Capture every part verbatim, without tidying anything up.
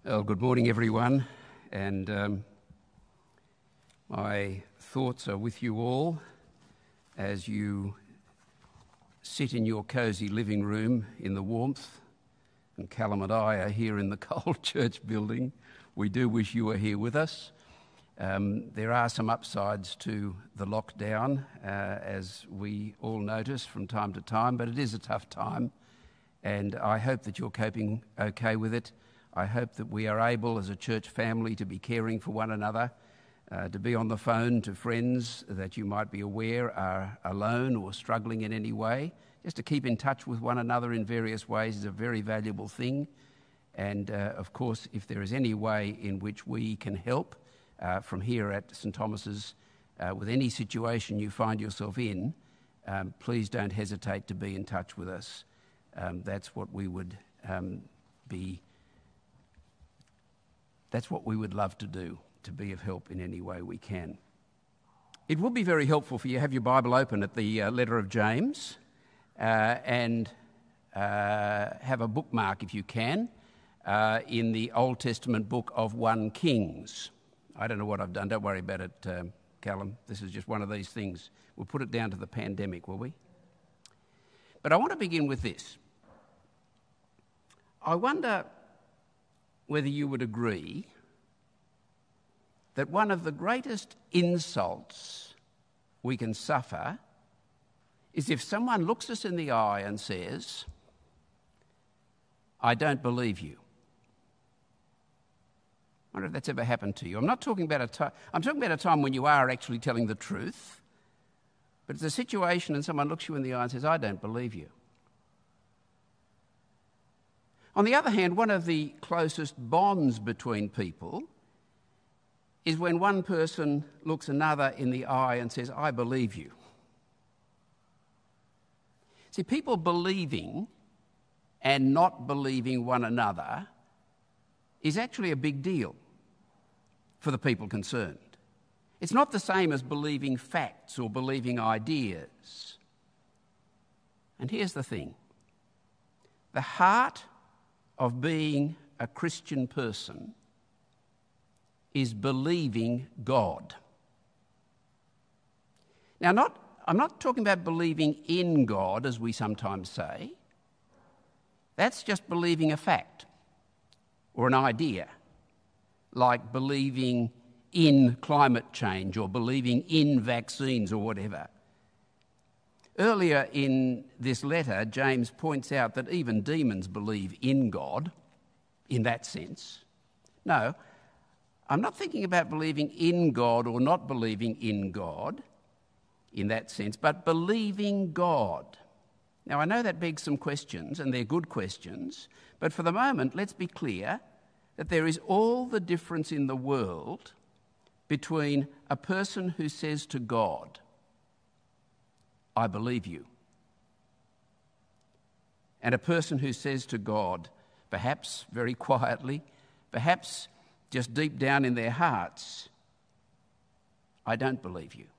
Well, good morning, everyone, and um, my thoughts are with you all as you sit in your cosy living room in the warmth, and Callum and I are here in the cold church building. We do wish you were here with us. Um, there are some upsides to the lockdown, uh, as we all notice from time to time, but it is a tough time, and I hope that you're coping okay with it. I hope that we are able as a church family to be caring for one another, uh, to be on the phone to friends that you might be aware are alone or struggling in any way. Just to keep in touch with one another in various ways is a very valuable thing. And uh, of course, if there is any way in which we can help uh, from here at St Thomas's uh, with any situation you find yourself in, um, please don't hesitate to be in touch with us. Um, that's what we would um, be That's what we would love to do, to be of help in any way we can. It would be very helpful for you to have your Bible open at the uh, letter of James uh, and uh, have a bookmark, if you can, uh, in the Old Testament book of First Kings. I don't know what I've done. Don't worry about it, um, Callum. This is just one of these things. We'll put it down to the pandemic, will we? But I want to begin with this. I wonder whether you would agree that one of the greatest insults we can suffer is if someone looks us in the eye and says, "I don't believe you." I wonder if that's ever happened to you. I'm not talking about a time, I'm talking about a time when you are actually telling the truth, but it's a situation and someone looks you in the eye and says, "I don't believe you." On the other hand, one of the closest bonds between people is when one person looks another in the eye and says, "I believe you." See, people believing and not believing one another is actually a big deal for the people concerned. It's not the same as believing facts or believing ideas. And here's the thing. The heart of being a Christian person is believing God. Now, not, I'm not talking about believing in God, as we sometimes say. That's just believing a fact or an idea, like believing in climate change or believing in vaccines or whatever. Earlier in this letter, James points out that even demons believe in God, in that sense. No, I'm not thinking about believing in God or not believing in God, in that sense, but believing God. Now, I know that begs some questions, and they're good questions, but for the moment, let's be clear that there is all the difference in the world between a person who says to God, "I believe you," and a person who says to God, perhaps very quietly, perhaps just deep down in their hearts, "I don't believe you."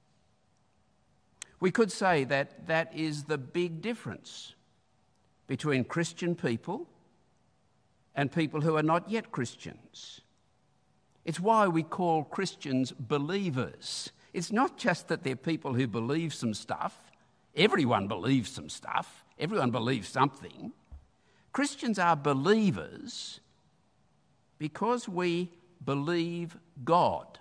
We could say that that is the big difference between Christian people and people who are not yet Christians. It's why we call Christians believers. It's not just that they're people who believe some stuff. Everyone believes some stuff. Everyone believes something. Christians are believers because we believe God.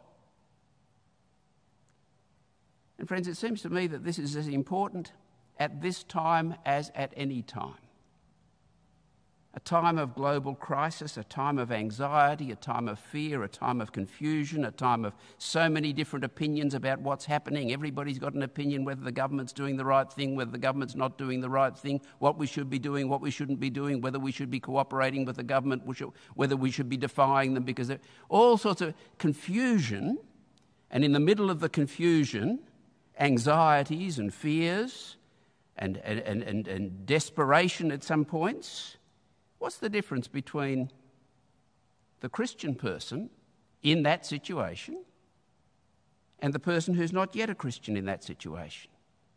And friends, it seems to me that this is as important at this time as at any time. A time of global crisis, a time of anxiety, a time of fear, a time of confusion, a time of so many different opinions about what's happening. Everybody's got an opinion whether the government's doing the right thing, whether the government's not doing the right thing, what we should be doing, what we shouldn't be doing, whether we should be cooperating with the government, whether we should be defying them, because of all sorts of confusion. And in the middle of the confusion, anxieties and fears and, and, and, and desperation at some points. What's the difference between the Christian person in that situation and the person who's not yet a Christian in that situation?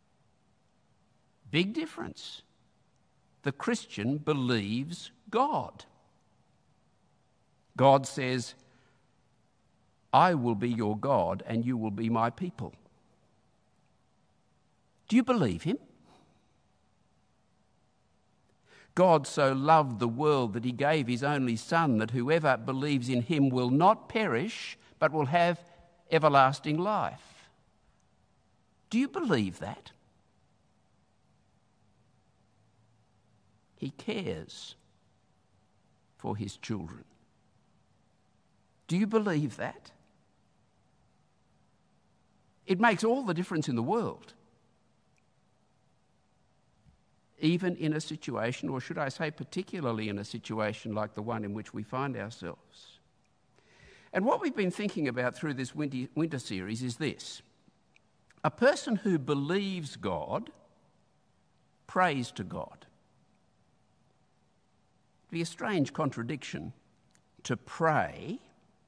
Big difference. The Christian believes God. God says, I will be your God and you will be my people. Do you believe him? God so loved the world that he gave his only Son, that whoever believes in him will not perish, but will have everlasting life. Do you believe that? He cares for his children. Do you believe that? It makes all the difference in the world. Even in a situation, or should I say particularly in a situation like the one in which we find ourselves. And what we've been thinking about through this winter, winter series is this. A person who believes God prays to God. It'd be a strange contradiction to pray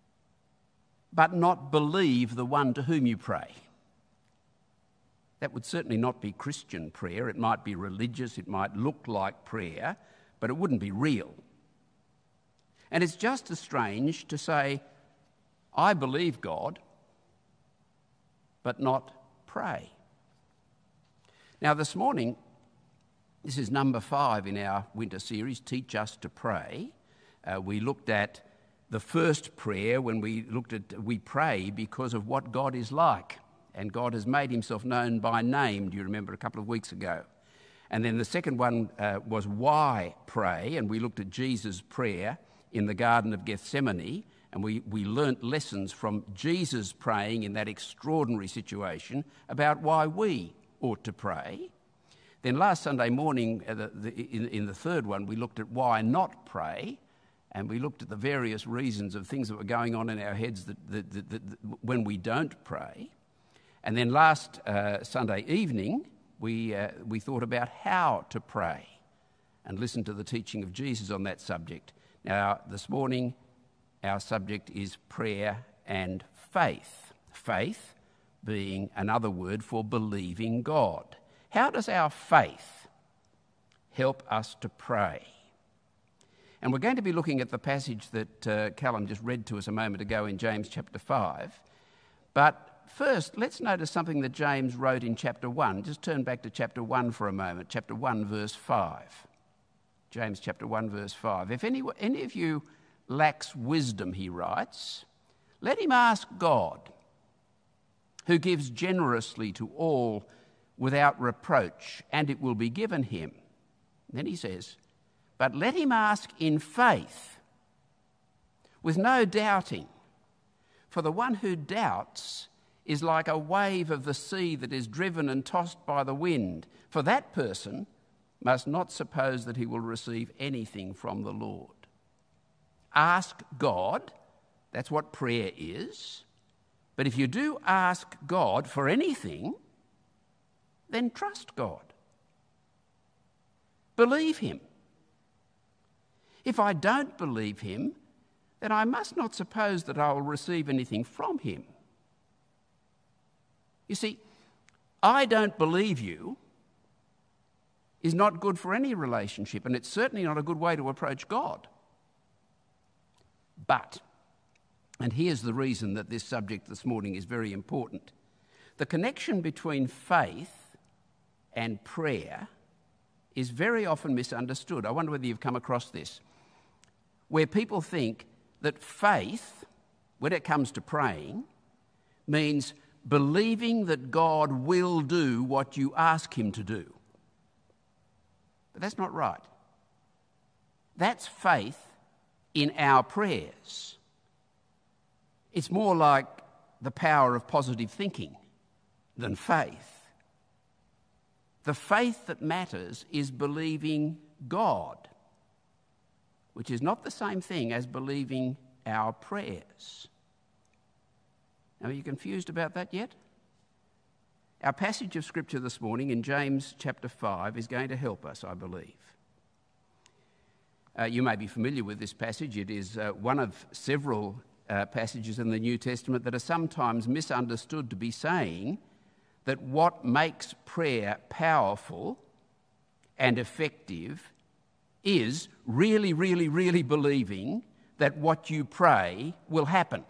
but not believe the one to whom you pray. That would certainly not be Christian prayer. It might be religious, it might look like prayer, but it wouldn't be real. And it's just as strange to say, I believe God, but not pray. Now this morning, this is number five in our winter series, Teach Us to Pray. Uh, we looked at the first prayer when we looked at, we pray because of what God is like. And God has made himself known by name, do you remember, a couple of weeks ago? And then the second one uh, was why pray, and we looked at Jesus' prayer in the Garden of Gethsemane, and we, we learnt lessons from Jesus praying in that extraordinary situation about why we ought to pray. Then last Sunday morning, uh, the, the, in, in the third one, we looked at why not pray, and we looked at the various reasons of things that were going on in our heads that, that, that, that, that when we don't pray. And then last uh, Sunday evening, we, uh, we thought about how to pray and listened to the teaching of Jesus on that subject. Now, this morning, our subject is prayer and faith. Faith being another word for believing God. How does our faith help us to pray? And we're going to be looking at the passage that uh, Callum just read to us a moment ago in James chapter five. But first, let's notice something that James wrote in chapter one. Just turn back to chapter one for a moment. Chapter one, verse five. James chapter one, verse five. If any, any of you lacks wisdom, he writes, let him ask God, who gives generously to all without reproach, and it will be given him. And then he says, but let him ask in faith, with no doubting. For the one who doubts is like a wave of the sea that is driven and tossed by the wind. For that person must not suppose that he will receive anything from the Lord. Ask God, that's what prayer is. But if you do ask God for anything, then trust God. Believe him. If I don't believe him, then I must not suppose that I will receive anything from him. You see, I don't believe you is not good for any relationship, and it's certainly not a good way to approach God. But, and here's the reason that this subject this morning is very important, the connection between faith and prayer is very often misunderstood. I wonder whether you've come across this, where people think that faith, when it comes to praying, means believing that God will do what you ask him to do. But that's not right. That's faith in our prayers. It's more like the power of positive thinking than faith. The faith that matters is believing God, which is not the same thing as believing our prayers. Now, are you confused about that yet? Our passage of Scripture this morning in James chapter five is going to help us, I believe. Uh, you may be familiar with this passage. It is uh, one of several uh, passages in the New Testament that are sometimes misunderstood to be saying that what makes prayer powerful and effective is really, really, really believing that what you pray will happen.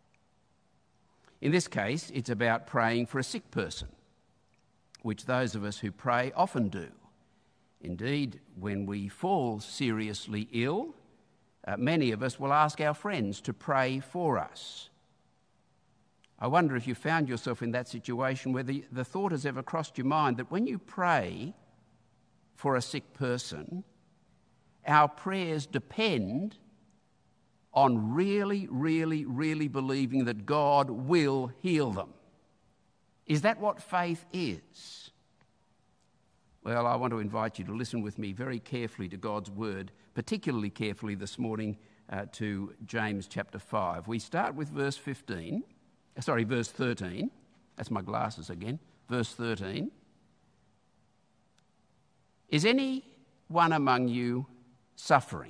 In this case, it's about praying for a sick person, which those of us who pray often do. Indeed, when we fall seriously ill, uh, many of us will ask our friends to pray for us. I wonder if you found yourself in that situation where the, the thought has ever crossed your mind that when you pray for a sick person, our prayers depend on really, really, really believing that God will heal them. Is that what faith is? Well, I want to invite you to listen with me very carefully to God's word, particularly carefully this morning uh, to James chapter five. We start with verse fifteen, sorry, verse thirteen. That's my glasses again. Verse thirteen. Is anyone among you suffering?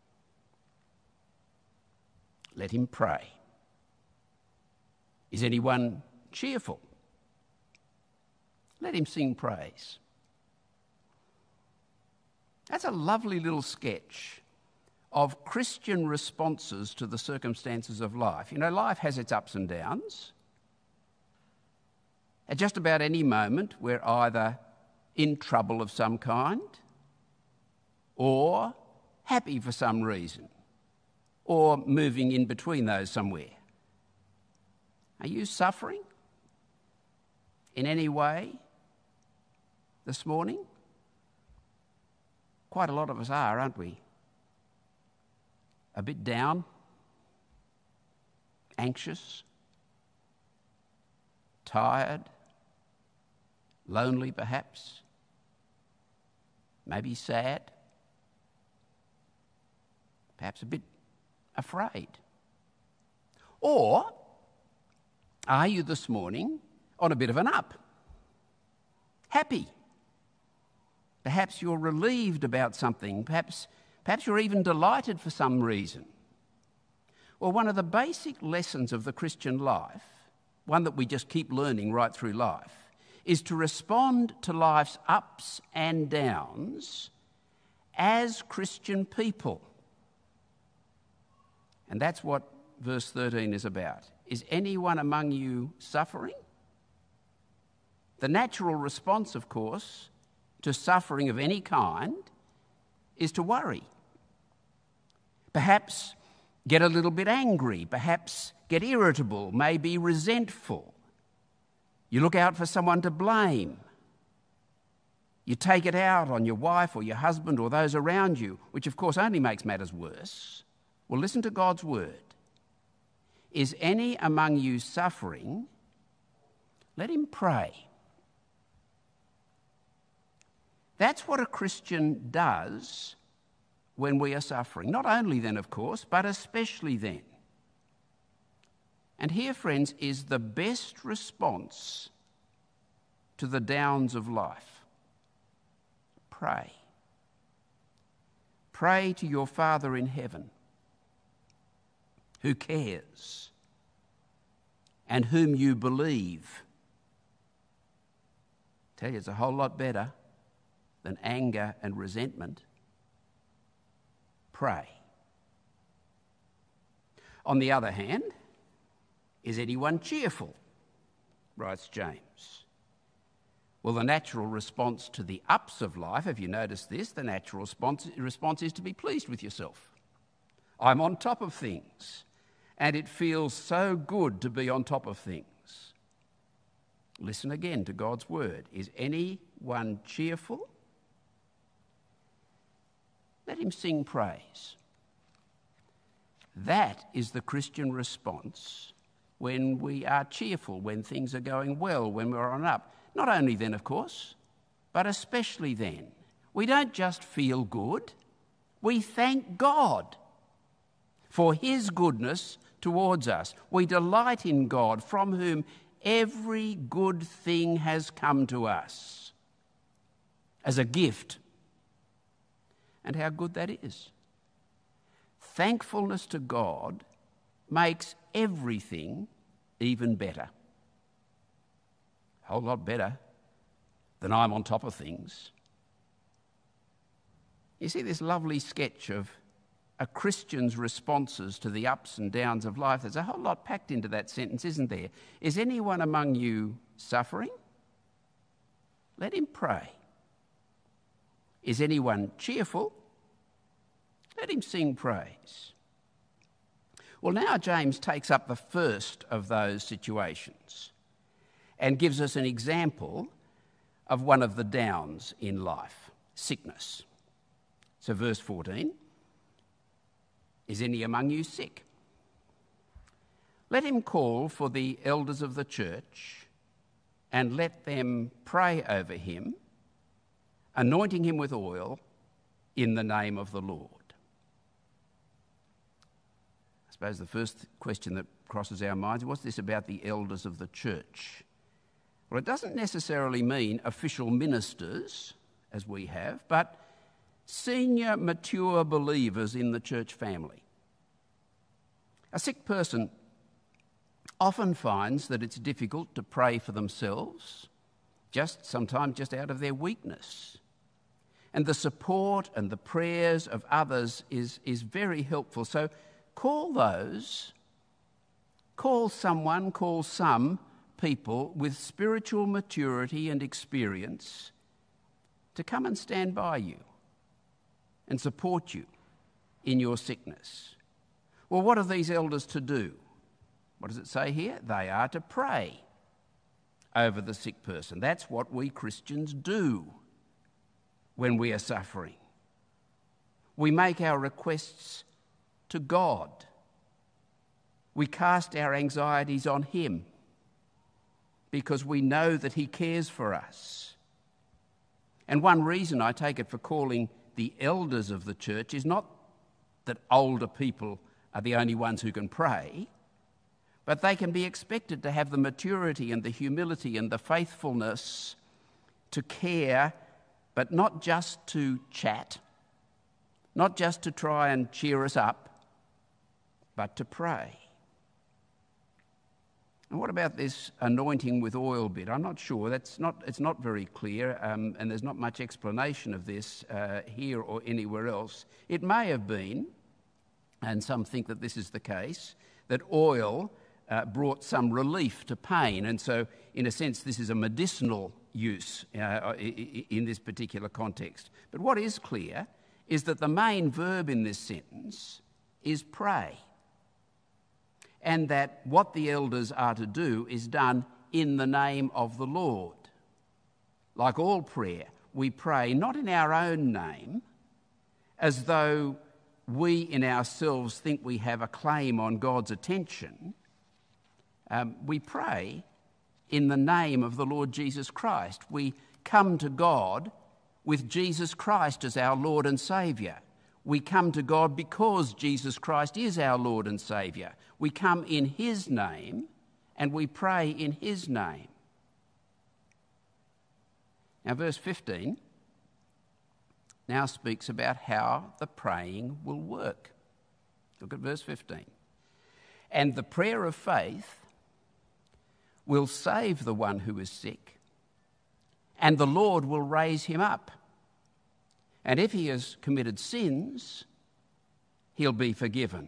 Let him pray. Is anyone cheerful? Let him sing praise. That's a lovely little sketch of Christian responses to the circumstances of life. You know, life has its ups and downs. At just about any moment, we're either in trouble of some kind or happy for some reason or moving in between those somewhere. Are you suffering in any way this morning? Quite a lot of us are, aren't we? A bit down, anxious, tired, lonely perhaps, maybe sad, perhaps a bit afraid. Or are you this morning on a bit of an up? Happy? Perhaps you're relieved about something. Perhaps, perhaps you're even delighted for some reason. Well, one of the basic lessons of the Christian life, one that we just keep learning right through life, is to respond to life's ups and downs as Christian people. And that's what verse thirteen is about. Is anyone among you suffering? The natural response, of course, to suffering of any kind is to worry. Perhaps get a little bit angry, perhaps get irritable, maybe resentful. You look out for someone to blame. You take it out on your wife or your husband or those around you, which of course only makes matters worse. Well, listen to God's word. Is any among you suffering? Let him pray. That's what a Christian does when we are suffering. Not only then, of course, but especially then. And here, friends, is the best response to the downs of life. Pray. Pray to your Father in heaven, who cares and whom you believe. I tell you, it's a whole lot better than anger and resentment. Pray. On the other hand, is anyone cheerful? Writes James. Well, the natural response to the ups of life, have you noticed this? The natural response, response is to be pleased with yourself. I'm on top of things, and it feels so good to be on top of things. Listen again to God's word. Is anyone cheerful? Let him sing praise. That is the Christian response when we are cheerful, when things are going well, when we're on up. Not only then, of course, but especially then. We don't just feel good, we thank God for his goodness towards us. We delight in God, from whom every good thing has come to us as a gift. And how good that is. Thankfulness to God makes everything even better. A whole lot better than I'm on top of things. You see this lovely sketch of a Christian's responses to the ups and downs of life. There's a whole lot packed into that sentence, isn't there? Is anyone among you suffering? Let him pray. Is anyone cheerful? Let him sing praise. Well, now James takes up the first of those situations and gives us an example of one of the downs in life, sickness. So verse fourteen, is any among you sick? Let him call for the elders of the church and let them pray over him, anointing him with oil in the name of the Lord. I suppose the first question that crosses our minds, what's this about the elders of the church? Well, it doesn't necessarily mean official ministers, as we have, but senior, mature believers in the church family. A sick person often finds that it's difficult to pray for themselves, just sometimes just out of their weakness. And the support and the prayers of others is, is very helpful. So call those, call someone, call some people with spiritual maturity and experience to come and stand by you and support you in your sickness. Well, what are these elders to do? What does it say here? They are to pray over the sick person. That's what we Christians do when we are suffering. We make our requests to God. We cast our anxieties on him because we know that he cares for us. And one reason I take it for calling the elders of the church is not that older people are the only ones who can pray, but they can be expected to have the maturity and the humility and the faithfulness to care, but not just to chat, not just to try and cheer us up, but to pray. And what about this anointing with oil bit? I'm not sure. That's not. It's not very clear, um, and there's not much explanation of this uh, here or anywhere else. It may have been, and some think that this is the case, that oil uh, brought some relief to pain, and so, in a sense, this is a medicinal use uh, in this particular context. But what is clear is that the main verb in this sentence is pray, and that what the elders are to do is done in the name of the Lord. Like all prayer, we pray not in our own name, as though we in ourselves think we have a claim on God's attention. Um, we pray in the name of the Lord Jesus Christ. We come to God with Jesus Christ as our Lord and Saviour. We come to God because Jesus Christ is our Lord and Saviour. We come in his name and we pray in his name. Now, verse fifteen now speaks about how the praying will work. Look at verse fifteen. And the prayer of faith will save the one who is sick, and the Lord will raise him up. And if he has committed sins, he'll be forgiven.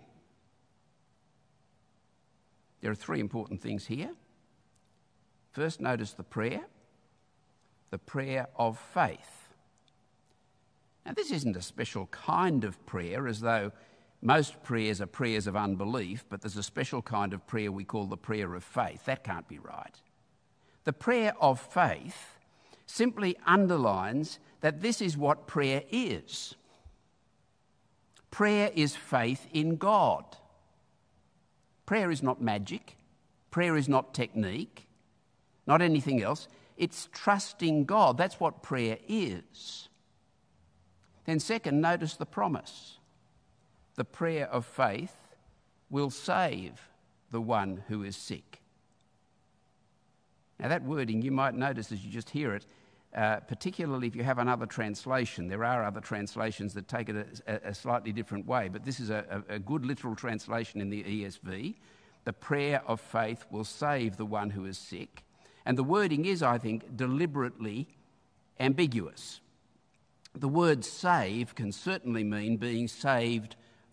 There are three important things here. First, notice the prayer, the prayer of faith. Now, this isn't a special kind of prayer, as though most prayers are prayers of unbelief, but there's a special kind of prayer we call the prayer of faith. That can't be right. The prayer of faith simply underlines that this is what prayer is. Prayer is faith in God. Prayer is not magic. Prayer is not technique, not anything else. It's trusting God. That's what prayer is. Then second, notice the promise. The prayer of faith will save the one who is sick. Now that wording, you might notice as you just hear it, Uh, particularly if you have another translation. There are other translations that take it a, a slightly different way, but this is a, a good literal translation in the E S V. The prayer of faith will save the one who is sick. And the wording is, I think, deliberately ambiguous. The word save can certainly mean being saved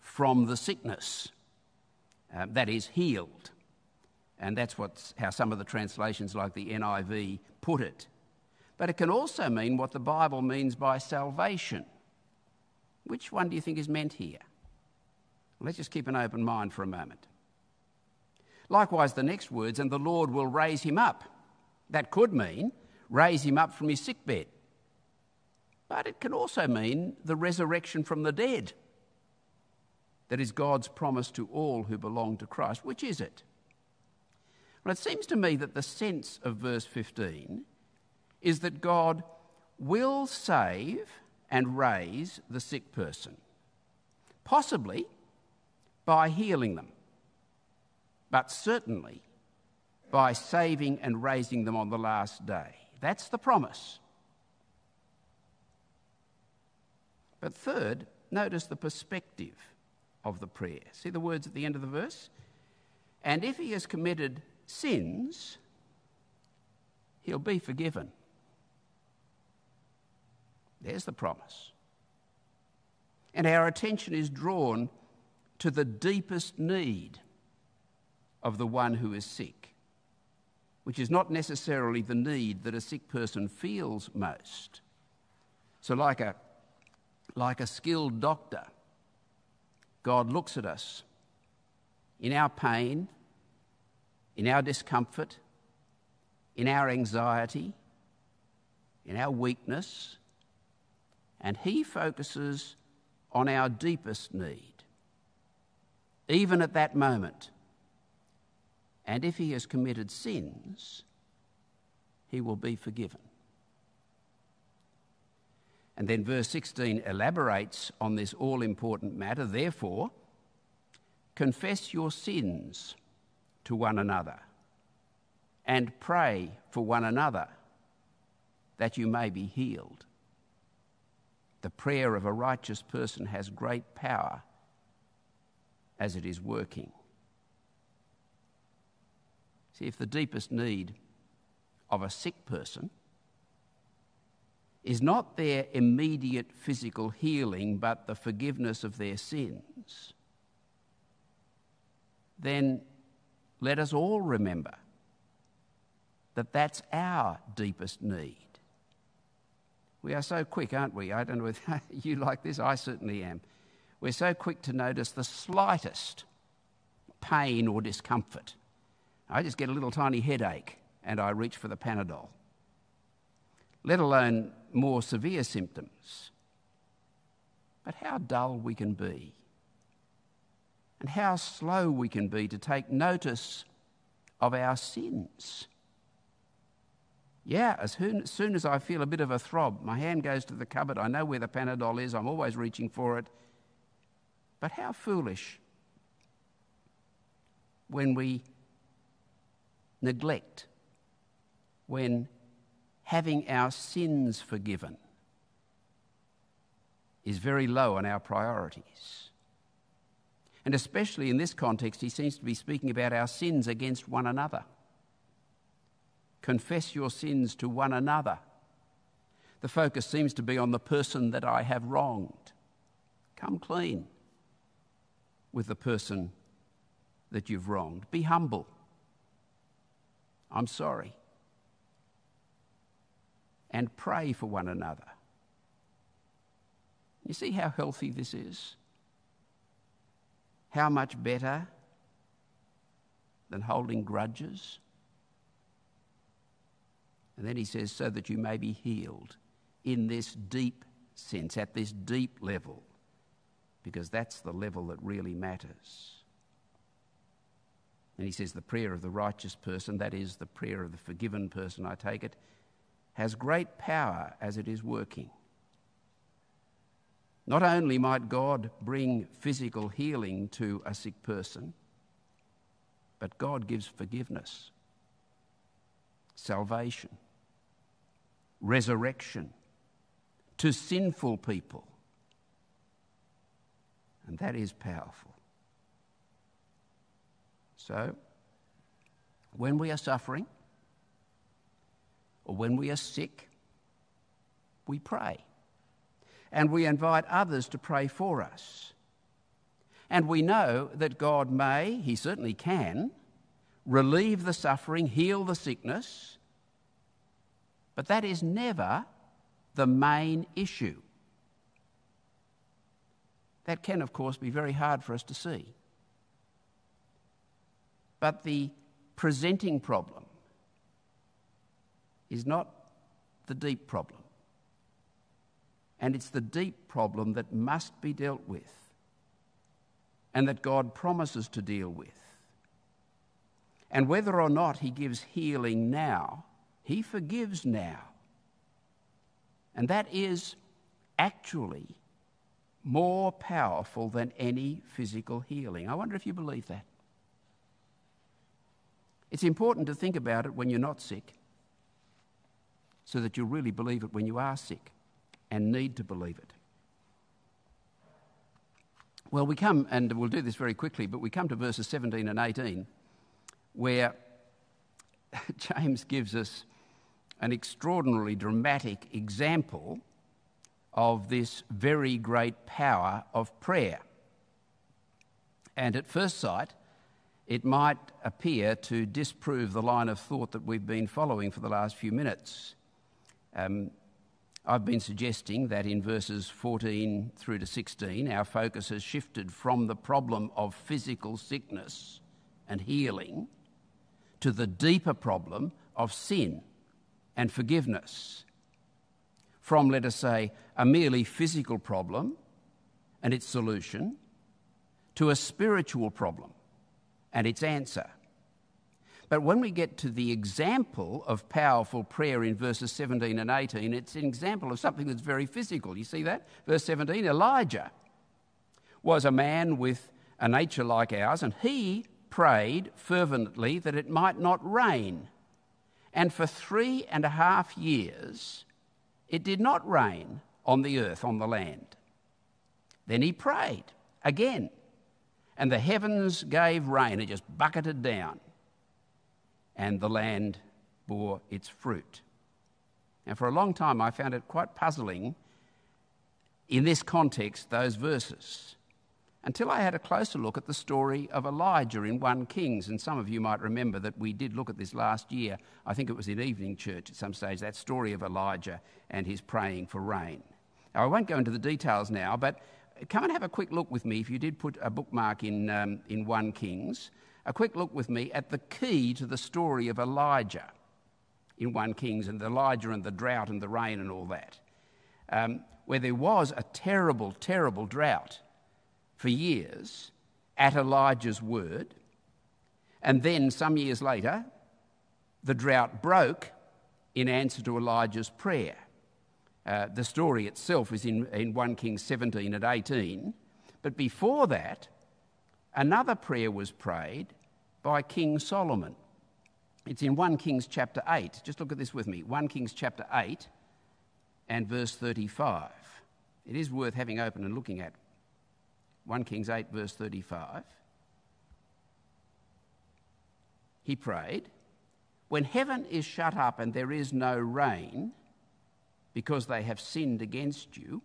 from the sickness. Uh, that is, healed. And that's what's, how some of the translations like the N I V put it. But it can also mean what the Bible means by salvation. Which one do you think is meant here? Let's just keep an open mind for a moment. Likewise, the next words, and the Lord will raise him up. That could mean raise him up from his sickbed. But it can also mean the resurrection from the dead. That is God's promise to all who belong to Christ. Which is it? Well, it seems to me that the sense of verse fifteen is that God will save and raise the sick person, possibly by healing them, but certainly by saving and raising them on the last day. That's the promise. But third, notice the perspective of the prayer. See the words at the end of the verse? And if he has committed sins, he'll be forgiven. There's the promise. And our attention is drawn to the deepest need of the one who is sick, which is not necessarily the need that a sick person feels most. So like a, like a skilled doctor, God looks at us in our pain, in our discomfort, in our anxiety, in our weakness, and he focuses on our deepest need, even at that moment. And if he has committed sins, he will be forgiven. And then verse sixteen elaborates on this all-important matter. Therefore, confess your sins to one another and pray for one another that you may be healed. The prayer of a righteous person has great power as it is working. See, if the deepest need of a sick person is not their immediate physical healing, but the forgiveness of their sins, then let us all remember that that's our deepest need. We are so quick, aren't we? I don't know if you like this, I certainly am. We're so quick to notice the slightest pain or discomfort. I just get a little tiny headache and I reach for the Panadol, let alone more severe symptoms. But how dull we can be, and how slow we can be to take notice of our sins. Yeah, as soon, as soon as I feel a bit of a throb, my hand goes to the cupboard. I know where the Panadol is. I'm always reaching for it. But how foolish when we neglect, when having our sins forgiven is very low on our priorities. And especially in this context, he seems to be speaking about our sins against one another. Confess your sins to one another. The focus seems to be on the person that I have wronged. Come clean with the person that you've wronged. Be humble. I'm sorry. And pray for one another. You see how healthy this is? How much better than holding grudges? And then he says, so that you may be healed in this deep sense, at this deep level, because that's the level that really matters. And he says the prayer of the righteous person, that is the prayer of the forgiven person, I take it, has great power as it is working. Not only might God bring physical healing to a sick person, but God gives forgiveness, salvation, resurrection to sinful people. And that is powerful. So, when we are suffering or when we are sick, we pray. And we invite others to pray for us. And we know that God may, he certainly can, relieve the suffering, heal the sickness, but that is never the main issue. That can, of course, be very hard for us to see. But the presenting problem is not the deep problem. And it's the deep problem that must be dealt with and that God promises to deal with. And whether or not he gives healing now, he forgives now. And that is actually more powerful than any physical healing. I wonder if you believe that. It's important to think about it when you're not sick, so that you'll really believe it when you are sick and need to believe it. Well, we come, and we'll do this very quickly, but we come to verses seventeen and eighteen, where James gives us an extraordinarily dramatic example of this very great power of prayer. And at first sight, it might appear to disprove the line of thought that we've been following for the last few minutes. Um, I've been suggesting that in verses fourteen through to sixteen, our focus has shifted from the problem of physical sickness and healing to the deeper problem of sin and forgiveness. From, let us say, a merely physical problem and its solution to a spiritual problem and its answer. But when we get to the example of powerful prayer in verses seventeen and eighteen, it's an example of something that's very physical. You see that? Verse seventeen, Elijah was a man with a nature like ours, and he prayed fervently that it might not rain. And for three and a half years, it did not rain on the earth, on the land. Then he prayed again, and the heavens gave rain. It just bucketed down, and the land bore its fruit. And for a long time, I found it quite puzzling in this context, those verses, until I had a closer look at the story of Elijah in First Kings. And some of you might remember that we did look at this last year. I think it was in evening church at some stage, that story of Elijah and his praying for rain. Now, I won't go into the details now, but come and have a quick look with me, if you did put a bookmark in, um, in First Kings, a quick look with me at the key to the story of Elijah in First Kings, and Elijah and the drought and the rain and all that, um, where there was a terrible, terrible drought for years at Elijah's word. And then some years later, the drought broke in answer to Elijah's prayer. Uh, the story itself is in, in First Kings seventeen and eighteen. But before that, another prayer was prayed by King Solomon. It's in First Kings chapter eight. Just look at this with me. First Kings chapter eight and verse thirty-five. It is worth having open and looking at. First Kings eight, verse thirty-five. He prayed, "When heaven is shut up and there is no rain, because they have sinned against you,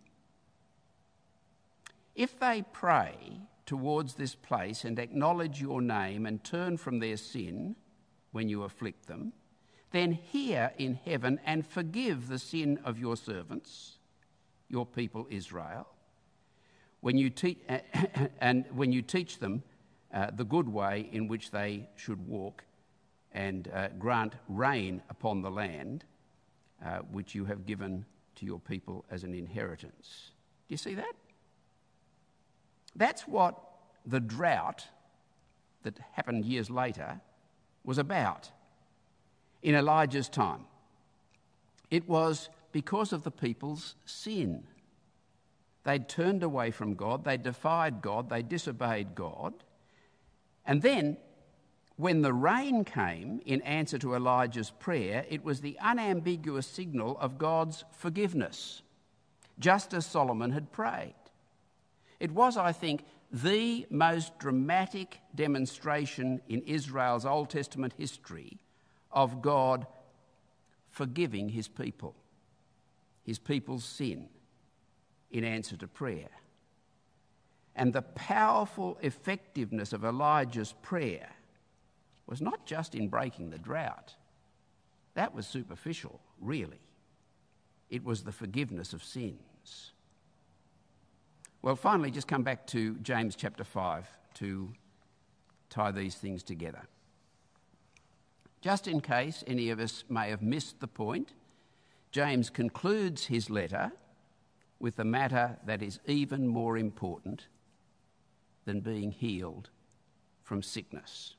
if they pray towards this place and acknowledge your name and turn from their sin when you afflict them, then hear in heaven and forgive the sin of your servants, your people Israel, when you te- and when you teach them uh, the good way in which they should walk, and uh, grant rain upon the land uh, which you have given to your people as an inheritance." Do you see that? That's what the drought that happened years later was about in Elijah's time. It was because of the people's sin. They'd turned away from God, they defied God, they disobeyed God. And then, when the rain came in answer to Elijah's prayer, it was the unambiguous signal of God's forgiveness, just as Solomon had prayed. It was, I think, the most dramatic demonstration in Israel's Old Testament history of God forgiving his people, his people's sin, in answer to prayer. And the powerful effectiveness of Elijah's prayer was not just in breaking the drought. That was superficial, really. It was the forgiveness of sins. Well, finally, just come back to James chapter five to tie these things together. Just in case any of us may have missed the point, James concludes his letter with a matter that is even more important than being healed from sickness.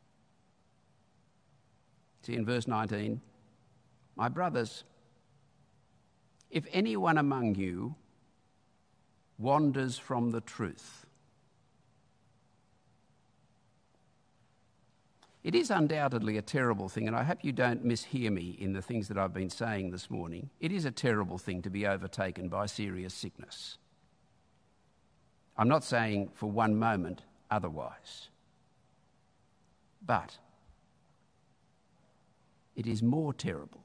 See in verse nineteen, "My brothers, if anyone among you wanders from the truth." It is undoubtedly a terrible thing, and I hope you don't mishear me in the things that I've been saying this morning. It is a terrible thing to be overtaken by serious sickness. I'm not saying for one moment otherwise. But it is more terrible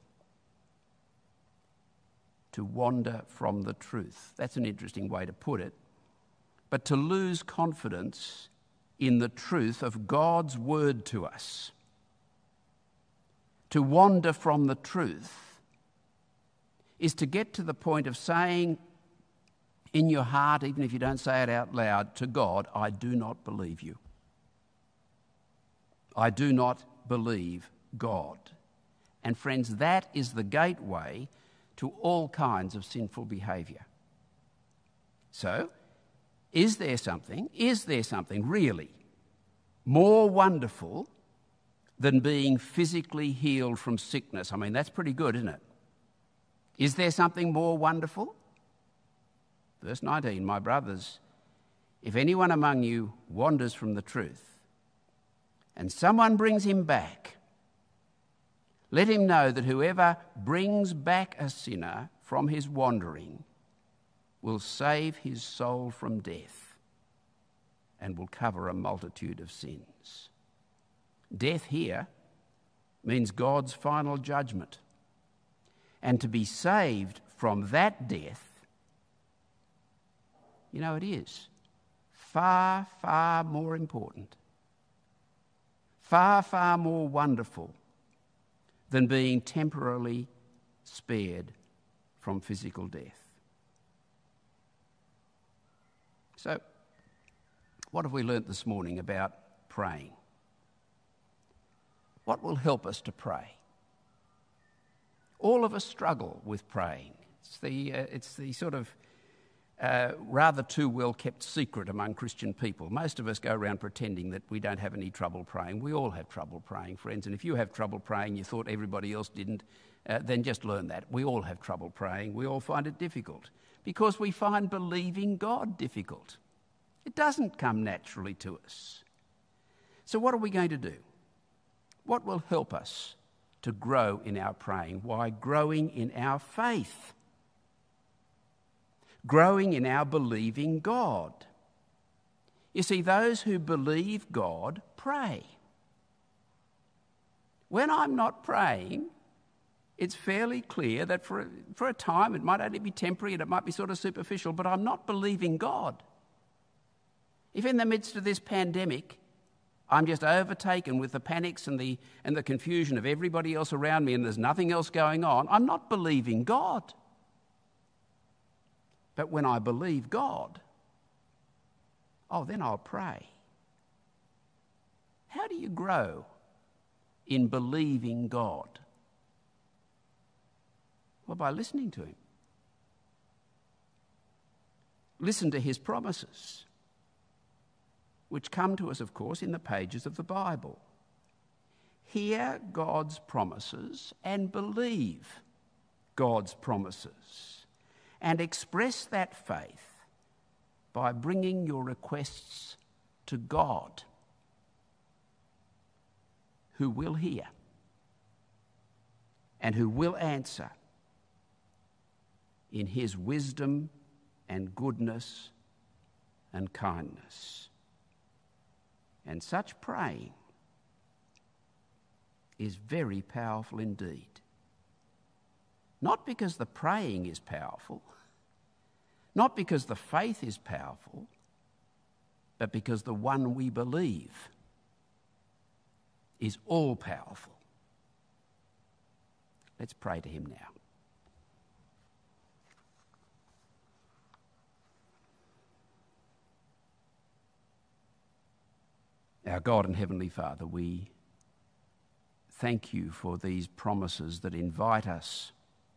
to wander from the truth. That's an interesting way to put it. But to lose confidence in the truth of God's word to us. To wander from the truth is to get to the point of saying in your heart, even if you don't say it out loud, to God, I do not believe you. I do not believe God. And friends, that is the gateway to all kinds of sinful behaviour. So, is there something, is there something really more wonderful than being physically healed from sickness? I mean, that's pretty good, isn't it? Is there something more wonderful? Verse nineteen, "My brothers, if anyone among you wanders from the truth and someone brings him back, let him know that whoever brings back a sinner from his wandering will save his soul from death and will cover a multitude of sins." Death here means God's final judgment. And to be saved from that death, you know, it is far, far more important, far, far more wonderful than being temporarily spared from physical death. So, what have we learnt this morning about praying? What will help us to pray? All of us struggle with praying. It's the, uh, it's the sort of uh, rather too well-kept secret among Christian people. Most of us go around pretending that we don't have any trouble praying. We all have trouble praying, friends, and if you have trouble praying, you thought everybody else didn't, uh, then just learn that. We all have trouble praying. We all find it difficult because we find believing God difficult. It doesn't come naturally to us. So what are we going to do? What will help us to grow in our praying? Why, growing in our faith. Growing in our believing God. You see, those who believe God pray. When I'm not praying, it's fairly clear that for, for a time, it might only be temporary and it might be sort of superficial, but I'm not believing God. If in the midst of this pandemic, I'm just overtaken with the panics and the, and the confusion of everybody else around me and there's nothing else going on, I'm not believing God. But when I believe God, oh, then I'll pray. How do you grow in believing God? Well, by listening to him. Listen to his promises, which come to us, of course, in the pages of the Bible. Hear God's promises and believe God's promises, and express that faith by bringing your requests to God, who will hear and who will answer in his wisdom and goodness and kindness. And such praying is very powerful indeed. Not because the praying is powerful, not because the faith is powerful, but because the one we believe is all-powerful. Let's pray to him now. Our God and Heavenly Father, we thank you for these promises that invite us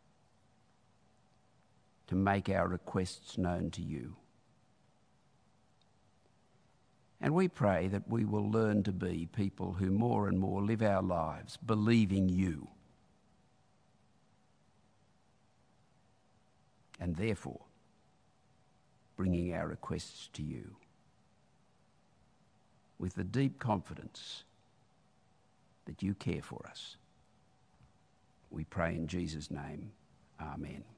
to make our requests known to you. And we pray that we will learn to be people who more and more live our lives believing you, and therefore bringing our requests to you with the deep confidence that you care for us. We pray in Jesus' name. Amen.